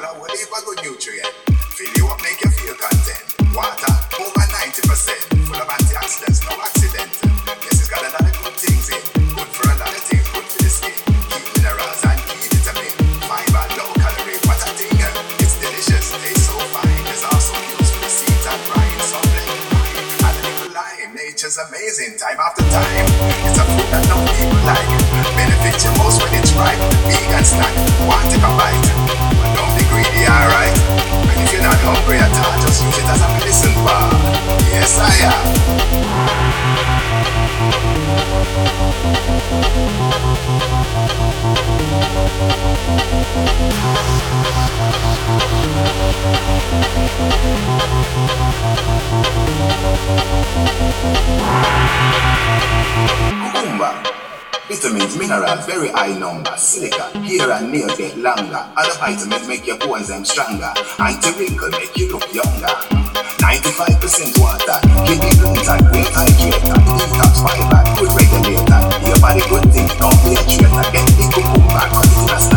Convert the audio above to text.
a whole heap of good nutrient. Fill you up, make you feel content. Water, over 90%. Full of antioxidants, no accident. Yes, it's got a lot of good things in. Good for a lot of things, good for the skin. Key minerals and key vitamin. Fiber, low calorie, what a thing. It's delicious, tastes so fine. There's also use for the seeds and rind. Some blend wine, add a little lime. Nature's amazing, time after time. It's a food that no people like. Benefit you most when it's ripe. Vegan snack, want to take a bite. But don't be greedy, alright. And if you're not hungry at all, just use it as a medicine bar. Yes, I am. Cucumber. Vitamins, minerals, very high number. Silica, hair and nails get longer. Other vitamins make your bones them stronger. Anti-wrinkle make you look younger. 95% water, kidney planter, great hydrator, detox fiber, good regulator. Your body good thing, don't be a traitor. Get the cucumber, cut it in a